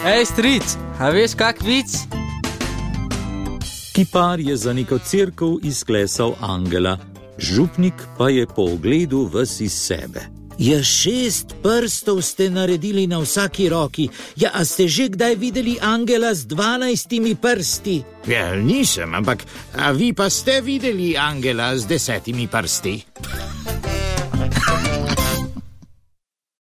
Ej, stric, a veš kak vic? Kipar je za neko cerkev izklesal angela, župnik pa je po ogledu ves iz sebe. Ja, 6 prstov ste naredili na vsaki roki. Ja, a ste že kdaj videli angela z 12 prsti? Ja, nisem, ampak a vi pa ste videli angela z 10 prsti?